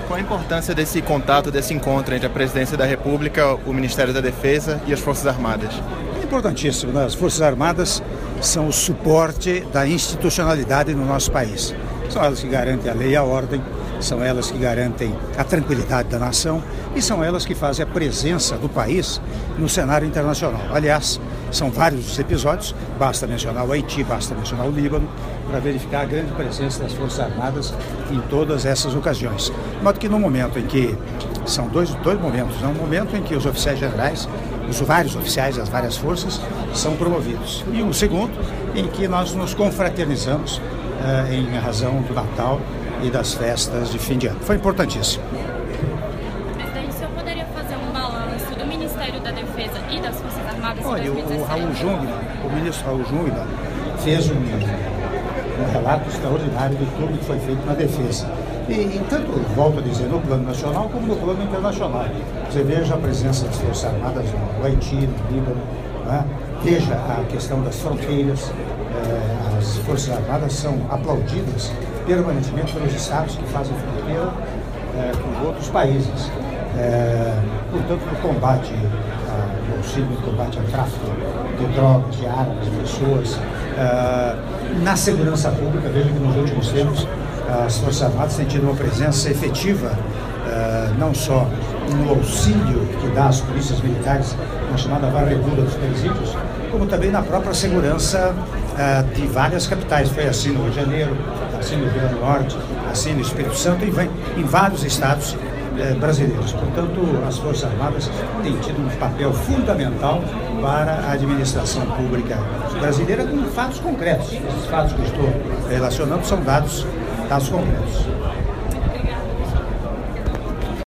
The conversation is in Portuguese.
Qual a importância desse contato, desse encontro entre a Presidência da República, o Ministério da Defesa e as Forças Armadas? É importantíssimo, né? As Forças Armadas são o suporte da institucionalidade no nosso país. São elas que garantem a lei e a ordem, são elas que garantem a tranquilidade da nação e são elas que fazem a presença do país no cenário internacional. Aliás, são vários os episódios, basta mencionar o Haiti, basta mencionar o Líbano, para verificar a grande presença das Forças Armadas em todas essas ocasiões. De modo que no momento em que, são dois momentos, um momento em que os oficiais generais, os vários oficiais das várias forças são promovidos. E um segundo, em que nós nos confraternizamos em razão do Natal e das festas de fim de ano. Foi importantíssimo. Presidente, o senhor poderia fazer um balanço do Ministério da Defesa e das Forças Armadas em 2017? O ministro Raul Jungmann fez um relato extraordinário de tudo que foi feito na defesa. E tanto, volto a dizer, no plano nacional como no plano internacional. Você veja a presença das Forças Armadas no Haiti, no Líbano, né? Veja a questão das fronteiras. As Forças Armadas são aplaudidas permanentemente pelos estados que fazem fronteira com outros países. Portanto, no combate no auxílio, no combate ao tráfico de drogas, de armas, de pessoas, na segurança pública, veja que nos últimos tempos as Forças Armadas têm tido uma presença efetiva, não só no auxílio que dá às polícias militares na chamada varredura dos presídios, como também na própria segurança de várias capitais. Foi assim no Rio de Janeiro, assim no Rio Grande do Norte, assim no Espírito Santo e em vários estados brasileiros. Portanto, as Forças Armadas têm tido um papel fundamental para a administração pública brasileira com fatos concretos. Esses fatos que eu estou relacionando são dados concretos.